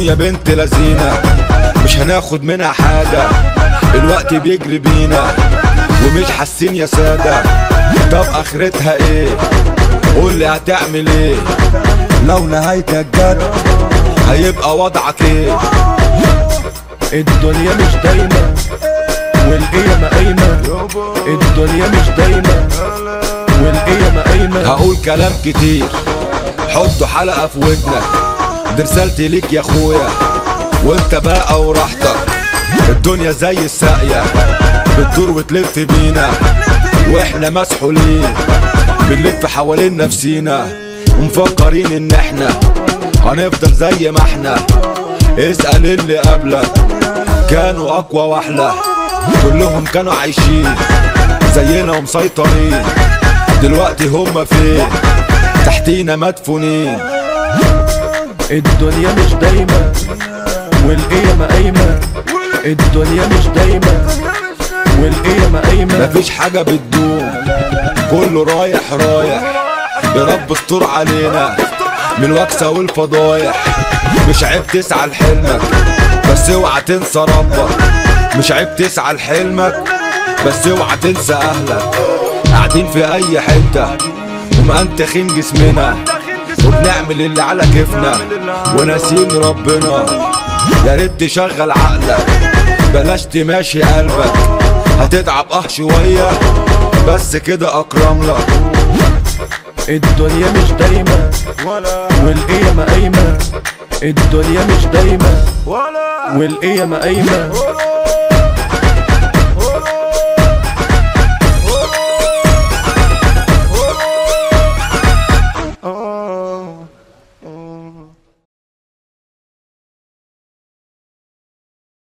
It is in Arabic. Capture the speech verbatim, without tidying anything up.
الدنيا بنت لذينة مش هناخد منها حاجة، الوقت بيجري بينا ومش حاسين يا سادة. طب اخرتها ايه؟ قولي هتعمل ايه؟ لو نهايتك جد هيبقى وضعك ايه؟ الدنيا مش دايما والقيمة قايمة، الدنيا مش دايما والقيمة قايمة. هقول كلام كتير حطوا حلقة في ودنك، دي رسالتي ليك يا اخويا وانت بقى وراحتك. الدنيا زي الساقية بتدور وتلف بينا واحنا مسحولين بنلف حوالين نفسينا ومفكرين ان احنا هنفضل زي ما احنا. اسأل اللي قبلك كانوا اقوى واحلى، كلهم كانوا عايشين زينا ومسيطرين، دلوقتي هم فين؟ تحتينا مدفونين. الدنيا مش دايما والقيمة قايمة، الدنيا مش دايما والقيمة قايمة. مفيش حاجة بتدوم كله رايح رايح، يا رب استر علينا من الوكسة والفضايح. مش عيب تسعى لحلمك بس اوعى تنسى ربك، مش عيب تسعى لحلمك بس اوعى تنسى اهلك. قاعدين في اي حتة ومأنتخين جسمنا وبنعمل اللي على كيفنا وناسين ربنا. يا ريت تشغل عقلك بلاش تماشي قلبك، هتتعب اه شوية بس كده اكرم لك. الدنيا مش دايما والقيمة قايمة، الدنيا مش دايما والقيمة قايمة.